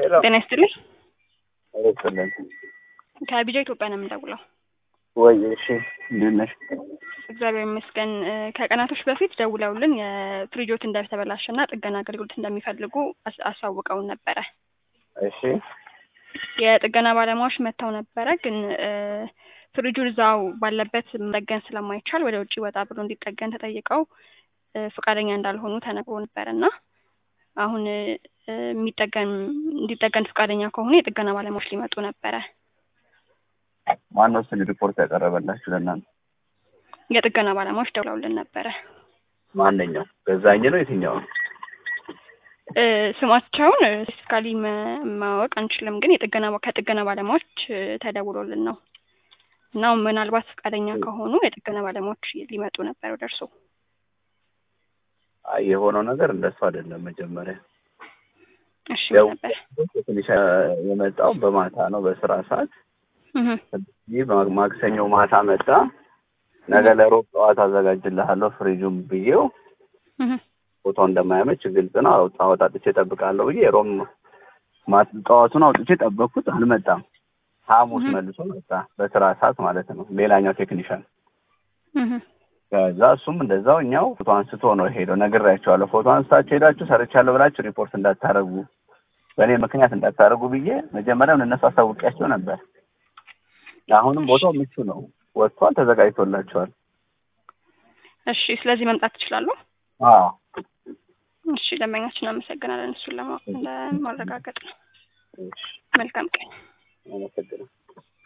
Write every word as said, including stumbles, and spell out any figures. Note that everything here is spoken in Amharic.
ጤና ይስጥልኝ። አይደለም ከቢጃ ኢትዮጵያ ነው የምንደውለው። ወይ እሺ፣ እንዴት ነሽ? እግዚአብሔር ይመስገን። ከቀናቶች በፊት ደውለውልን የፍሪጆት እንደተበላሸና ጥገና አገልግሎት እንደሚፈልጉ አስ- አሳውቀውን ነበረ። እሺ የጥገና ባለሙያዎች መጥተው ነበረ፣ ግን ፍሪጁ እዛው ባለበት መጠገን ስለማይቻል ወደ ውጭ ወጣ ብሎ እንዲጠገን ተጠይቀው እ፣ ፈቃደኛ እንዳልሆኑ ተነግሮ ነበርና አሁን እ፣ የሚጠገን እንዲጠገን ፈቃደኛ ከሆኑ የጥገና ባለሙያዎች ሊመጡ ነበረ። ማነው ስለ ሪፖርት ያቀረበላችሁ ለእናንተ? የጥገና ባለሙያዎች ደውለውልን ነበረ። ማንኛው ገዛኝ ነው የትኛው ነው? እ፣ ስማቸውን ስፔሲፊካሊ ማወቅ አንችልም፣ ግን የጥገና ከጥገና ባለሙያዎች እ፣ ተደውሎልን ነው እና ምናልባት ፈቃደኛ ከሆኑ የጥገና ባለሙያዎች ሊመጡ ነበር ወደ እርሶ። አይ የሆነው ነገር እንደሱ አይደለም። መጀመሪያ እሺ ያው ነበር። ትንሽ የመጣው በማታ ነው በስራ ሰዓት። እህ ይህ ማክሰኞ ማታ መጣ። ነገ ለሮብ ጠዋት አዘጋጅልሃለሁ ፍሪጁም ብዬው እህ ቦታው እንደማያመች ግልጽ ነው። አውጣ አውጣጥቼ እጠብቃለሁ ብዬ ሮም ማት ጠዋቱን አውጥቼ ጠበቅኩት፣ አልመጣም። ሐሙስ እህ መልሶ መጣ በስራ ሰዓት ማለት ነው፣ ሌላኛው ቴክኒሻን። እህ ከዛ እሱም እንደዛው እኛው ፎቶ አንስቶ ነው ሄደው። ነግሬያቸዋለሁ፣ ፎቶ አንስታችሁ ሄዳችሁ ሰርቻለሁ ብላችሁ ሪፖርት እንዳታረጉ፣ በእኔ ምክንያት እንዳታረጉ ብዬ መጀመሪያም ለእነሱ አሳውቂያቸው ነበር። አሁንም ቦታው ምቹ ነው፣ ወጥቷል፣ ተዘጋጅቶላቸዋል። እሺ፣ ስለዚህ መምጣት ትችላሉ። አዎ እሺ፣ ደንበኛችን አመሰግናለን። እሱን ለማወቅ ለማረጋገጥ ነው። እሺ፣ መልካም ቀን። አመሰግናለሁ።